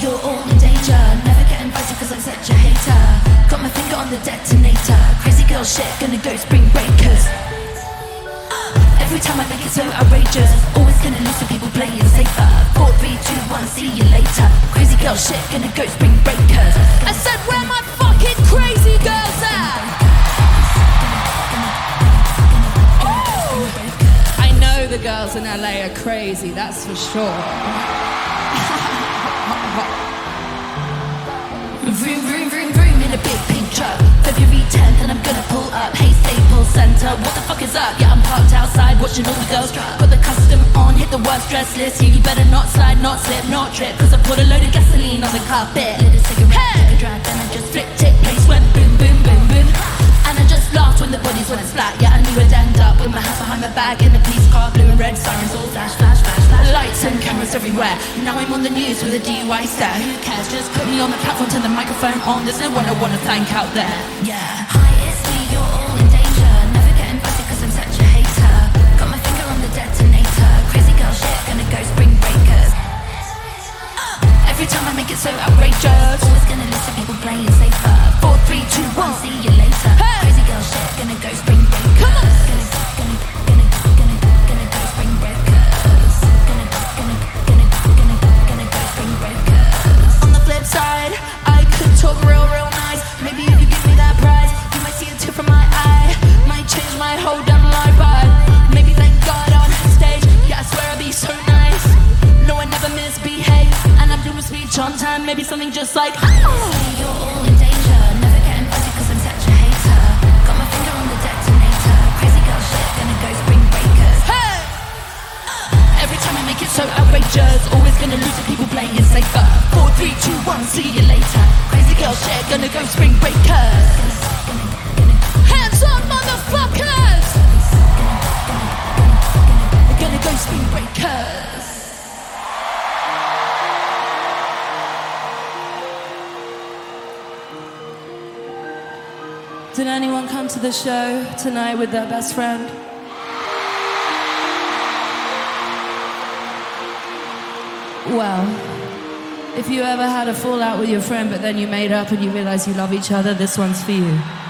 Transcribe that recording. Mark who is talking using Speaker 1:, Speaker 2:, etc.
Speaker 1: you're all in danger. Never get invited cause I'm such a hater. Got my finger on the detonator. Crazy girl shit, gonna go spring breakers. Every time I make it so outrageous, always gonna lose to people playing safer. 4, 3, 2, 1, see you later. Crazy girl shit, gonna go spring breakers. I said where my fucking crazy girls at?
Speaker 2: I know the girls in LA are crazy, that's for sure.
Speaker 1: Vroom, vroom, vroom, vroom in a big pink truck. February 10th and I'm gonna pull up. Hey, Staples Center, what the fuck is up? Yeah, I'm parked outside watching all the girls got the custom on, hit the worst dress list. Yeah, you better not slide, not slip, not trip, cause I put a load of gasoline on the carpet. Lit a cigarette, took a drag, then I just flipped it. Place went boom, boom, boom, boom. And I just laughed when the bodies went flat. Yeah, I knew I'd end up with my hands behind my back in a police car, blue and red sirens all flash, flash, flash, flash. Lights and cameras everywhere. Now I'm on the news with a DUI stare. Who cares? Just put me on the platform, turn the microphone on. There's no one I wanna thank out there. Yeah. Hi, it's me, you're all in danger. Never get invited cause I'm such a hater. Got my finger on the detonator. Crazy girl shit, gonna go spring breakers. Every time I make it so outrageous, always gonna listen to people playing safer. 4, 3, 2, 1, see you later. Crazy girl shit, gonna go spring breakers. Come on. Gonna go spring breakers. Gonna go spring breakers. On the flip side, I could talk real nice. Maybe if you give me that prize, you might see a tear from my eye. Might change my whole damn life, but maybe thank God on stage. Yeah, I swear I'll be so nice. No, I never misbehave, and I'm doing speech on time. Maybe something just like, oh. You're all in danger. Never get invited cause I'm such a hater. Got my finger on the detonator. Crazy girl shit, gonna go spring breakers. Hey! Every time I make it so outrageous, always gonna lose to people playing safer. 4, 3, 2, 1, see you later. Crazy girl shit, gonna go spring breakers. Hands up, motherfuckers! Gonna go spring breakers.
Speaker 2: Did anyone come to the show tonight with their best friend? Well, if you ever had a fallout with your friend but then you made up and you realize you love each other, this one's for you.